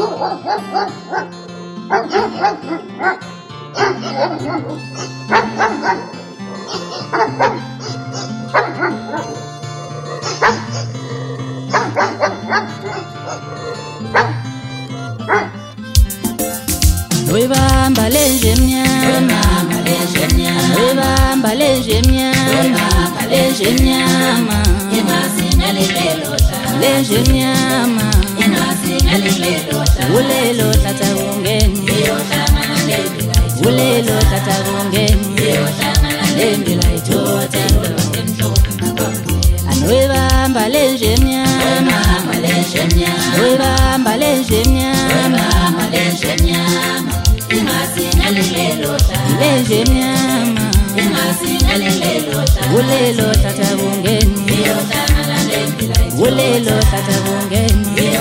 Webamba lenje mnyama, webamba lenje mnyama, lenje mnyama, lenje mnyama, ulelo tata ungeni, ulelo tata ungeni, lembila itote, webamba lenje mnyama, webamba lenje mnyama, lenje mnyama, ulelo tata ungeni, ulelo tata ungeni,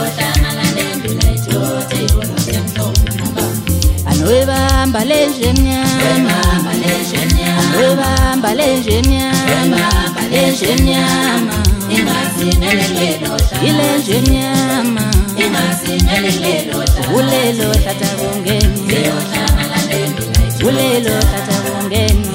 webamba lenje mnyama, webamba lenje mnyama, lenje mnyama, ilenje mnyama, ulelo tata ungeni, ulelo tata ungeni,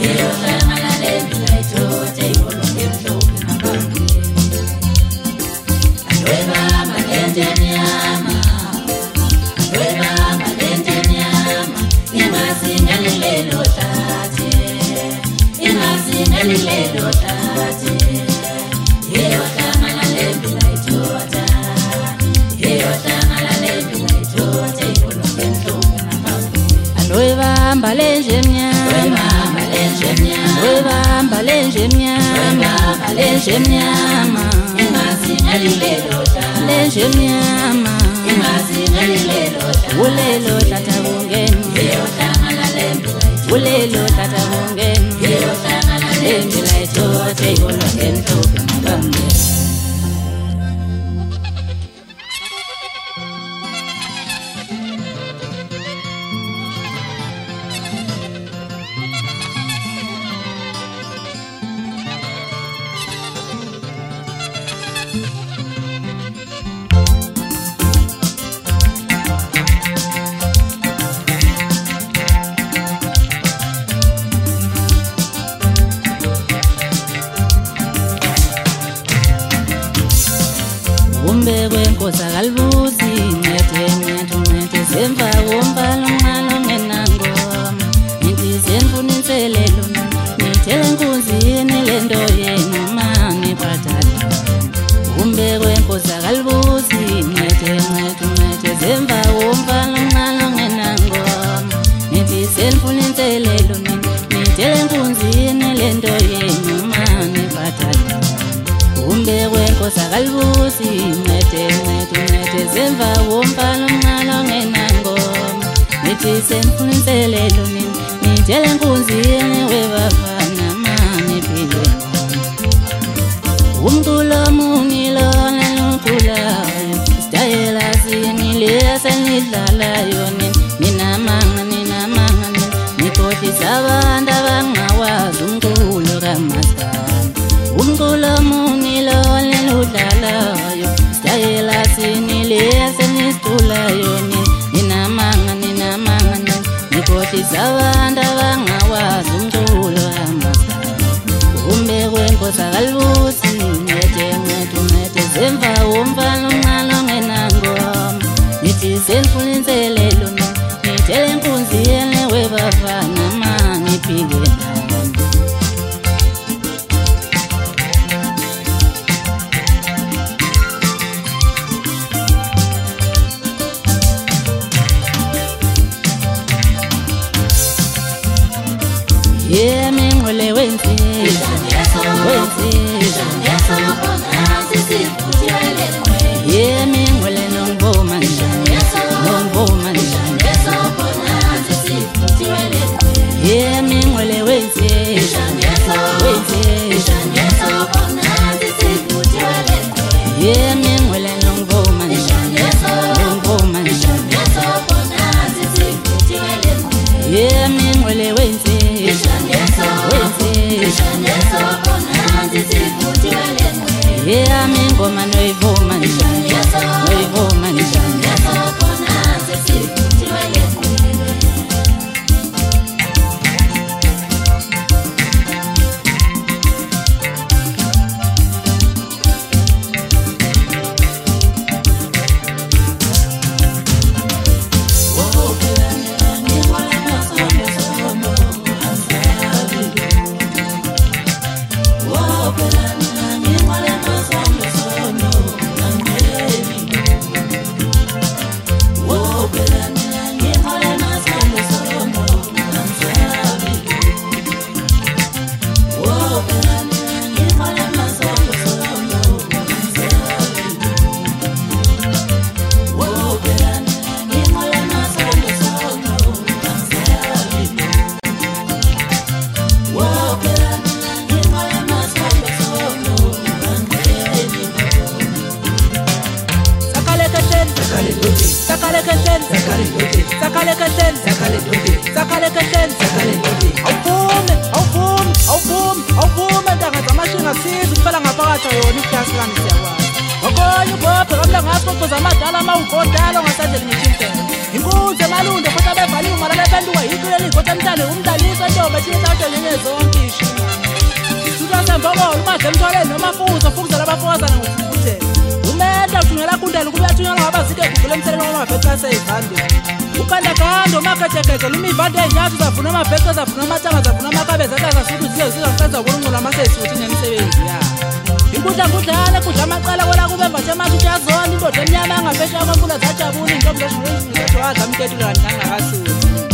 webamba lenje mnyama, webamba lenje mnyama, lenje mnyama, lenje mnyama, ulelo tata ungeni, ulelo tata ungeni, lembila itote ungeni toke mabambe. Umbekwe nkosa kalbuzi ngete semva wombalo ngalo ngenangoma ngithi senfuninselelo ngithele nkunzini lento yenu mani patala. Umbekwe nkosa kalbuzi ngete semva wombalo ngalo ngenangoma ngithi senfuninselelo ngithele nkunzini lento yenu mani patala. Umbekwe nkosa kalbuzi ngete semva wombalo ngalo ngenangoma nithi senfuninselelo ngithele nkunzini webafana mani phile. Umculo muni lona loculayo stayela sinile senidlalayo ninamanga nikhohlisa abantu abangawazi umculo kamasana. Umculo muni lona ludlalayo stayela sinile senisitulayo ninamanga nikhohlisa abantu abangawazi umculo kamasana. Umbekwe nkosa kalbuzi ngete semva wombalo ngalo ngenangoma nithi senfuninselelo ngithele nkunzini webafana mani phile. Yeah, mengole wenzi yeah, mengole nongoma yeah, mengole wenzi yeah, mengole nongoma yeah, mengole wenzi yeah, mengoma noivoma awuvume ntanga zamashinga siza kuphela ngaphakathi yona iklasi lami siyakwazi ngokonye ubophe kamla ngasocoza amadala mawugodala ongasandleli ngishintela inkunzi emalunde futhi abevaliwe umalala bentuka yikuleli igota mntane umdalisa ntombi ethinethathe njengezonke ishinga isithuthwa sembokolo umadle emthwaleni noma futhi ofukuzela abafokazana ngokufukuthela umenda uthungela kundela ukuba uyathunyelwa ngabazike egugule emthelelo wamabhekase ey'vandeni ukandakanda umakhethekhekhe lumivande ey'nyathi zavuna amabheke zavuna amatanga zavuna amakabeza atazasuthi ziye zizaqeza kulungula amaseyisuthi nemisebenzi yabo inkudlangudlana kudla amacala kwela kube mbathe amasuthi azona indoda emnyama yangaphesheya kwemfula zajabula iy'ntombi zeshingezizo wadla mtetulani nangakasuthi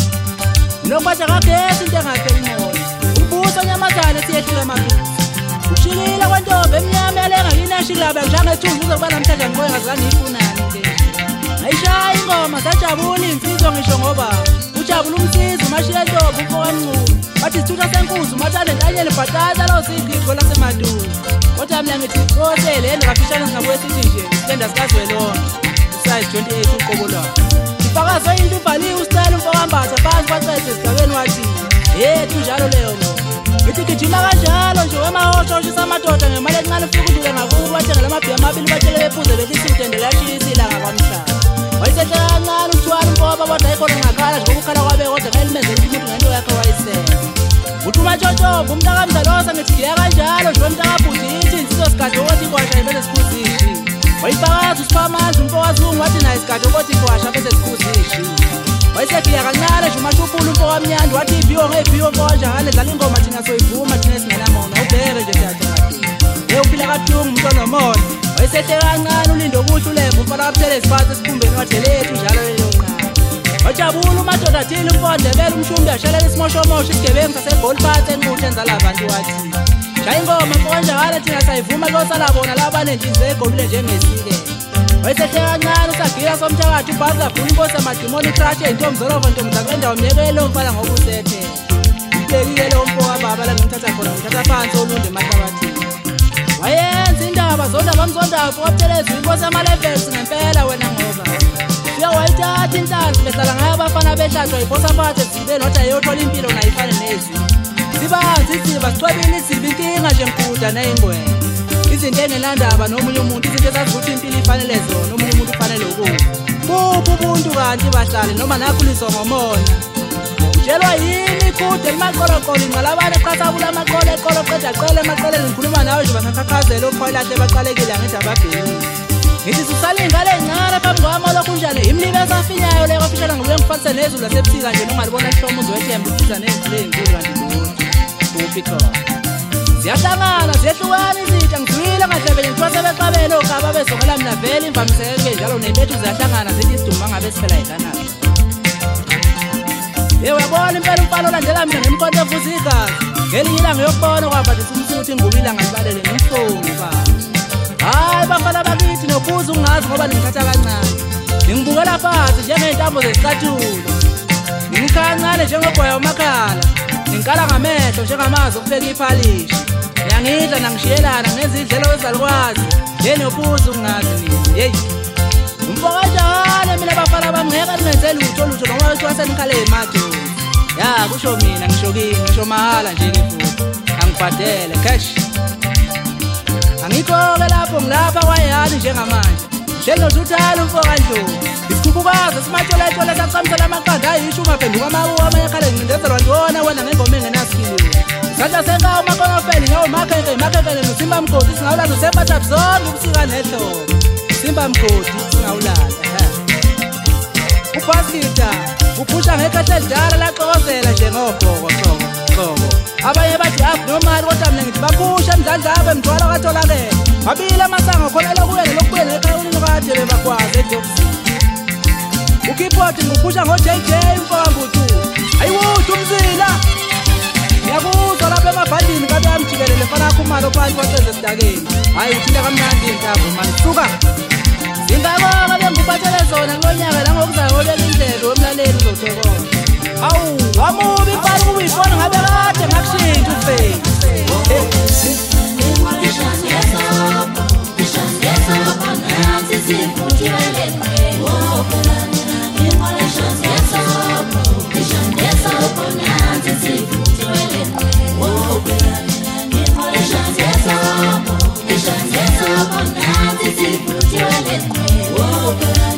unokwasha kagesi into engapheli moya umbuso onyamazane siyehlule amaphisi ushikile kwentombi emnyama yalenga yinashilaba njangethunzi uzokuba namhlanje ngiqoye ngazange ifunani nje ayishaya ingoma sajabula insizwa ngisho ngoba ujabula umsizi umashiya ntombi umfokanculu wathi isithutha senkuzi umathane ntanyeni bhatata lo siyigigo lasemaduni kodwa mina ngithi koseleni ngafishane singabuye sithi nje isitenda sikazwelonke isize 28 uqobo lwakhe ifakazo into ibhaliwe usitayela umfokambatha phansi kwacede esigabeni wathi yethu njalo leyo no ngithi gijima kanjalo nje wemahosha ushisa amadoda ngemali encane ufika udlule ngakubo bathengela amabhiya amabili batshele bephuze belisuthe ndelashisa ngakwamhlaba wayesehle kancane uthwala umfoba kodwa ayikhona ngakhala nje ngokukhala kwabe kodwa ngayilimezela ukuthi umuntu ngento yakhe wayisela uthi umatshotshomvu umntakamdalosa ngithi ngiya kanjalo nje wemntakabhuti ithi insizwa sigade okothi ikwasha ibese sikhuzishi wayifakaza usiphamandla umfowazungu wathi naye sigade okothi ikwasha bese sikhuzishi wayesefiya kancane nje umashupula umfokamnyandi wathi ibhiwo ngebhiwo mfokanjangane dlala ingoma thina soyivuma thina esingenamona ubheke nje siyajadu uphila kathungu umuntu onomona wayesehle kancane ulinde okuhle ulembu umfana kaphela esiphathe esikhumbeni wathi lethu njalo leyo nqaba wajabula umadoda athile umfondebela umshumbi ashalela isimoshomosho isigebengu sasegoliphathe enquhle enzala abantu wathi shaya ingoma mfokanjangane thina sayivuma kuyosala bona laba banenhliziyo egobile njengesike wayesehle kancane usagila somthakathi ubhazi lavula inkosi yamadimoni ikrashe iy'ntombi zolova ntombi zakulendawo mnyekele lo mfana ngokusethe ubekike lo mfowababa la ngimthatha khona ngithatha phansi olunde emahlabathini wayenza indaba zonda bamzondayo fokabuthelezwa inkosi yamalevels ngempela wena ngoba uya wayithatha inhlanzi behlala ngayo abafana behlatshwa yibhosaphathe ezibeni wathi ayeyothola impilo nayifane nezwi sibanzi iziba sicwebile iziba inkinga nje mkuda neyingwenya izinto engelandaba nomunye umuntu izinto ezazi ukuthi impilo ifanele zona omunye umuntu ufanele ukufa buphi ubuntu kanti bahlale noma nakhuliswa ngomona utshelwa yini ikude imaqoloqolo ingqalabane qasabula amaqolo eqolo qeda qele emaqoleni ngikhuluma nawe nje basakhakhazela okhoyilahle baqalekile angithi ababhekile ngithi susale ingane encane phambi kwami olokhu njalo imlibe esafinyayo leyo kwafishana ngobuye ngifanise nezulu lasebusika nje nongalibona ihlomo uzowethemba ukusiza ney'mvula ey'nkulu kanti lutho kuphi khona ziyahlangana ziyehlukana izinto ngizwile ngahlebe ngithiwa sebeqabele ogaba bezokela mina vele imvamiseke njalo nembethu ziyahlangana zithi isiduma ngabe siphela yikanani uyabona impela umfana olandela mina ngemkonto evuza igazi ngelinye ilanga yokubona kwabhathisa umsuthi ngubila ngibalele ngimfongo baba hayi bafana bakithi nophuza ungazi ngoba ningithatha kancane ngingibukela phansi njengey'ntambo zesicathulo ngingikancane njengobhoya umakhala ngingikala ngamehlo njengamazi okubeka iphalishi ngiyangidla nangishiyelana ngenza idlelo ezalukwazi njenophuza ukungazi mina yeyi umfokanjane mina bafana bami ngeke ningenze lutho noma wethiwa senikhale emadozi ya kusho mina ngisho kini ngisho mahala nje ngifuthi angibhadele cash angikho-ke lapho ngilapha kwayani njengamanje njenozuthala umfokandlovu isikhukhukazi esimatsholetshole saqamisela amaqanda ayisho ungaphenduka amawuwa amanye akhale ngincindezelwa ntona wena ngengoma engenaskiliwe isandla senkawo umakonofeni ngawo makhenkele nosimba mgodi singawulala usembathathi zonke ubusika nehlobo simba mgodi singawulala ubhaskita uphusha ngekhahle elidala laxokozela njengobhoko ngoxoko abanye bathi abnormal kodwa mina ngithi baphusha emdlandlaba emthwala katholakele babili amasango khona lokuya nelokubuya nekhawuni kade bebakwazi edokisini ukiphoti nguphusha ngo-JJ umfakambuthu ayiwuthi umzila ngiyakuzwa lapha emabhandini kabe yamjikelele fana akhumalo phansi kwaseze esidakeni hhayi uthile kamnandi intambo mani suka ingakho bengikubathele zona ngonyaka nangokuzayo obeka indlela wemlaleli uzothokoza awu wamubi ibhali kuba uyifona ngabe kade ngakushintsha ufeni Whoa,